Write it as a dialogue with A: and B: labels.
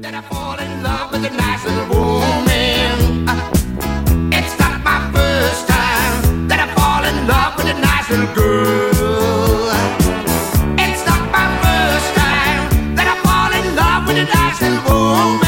A: That I fall in love with a nice little woman. It's not my first time that I fall in love with a nice little girl. It's not my first time that I fall in love with a nice little woman.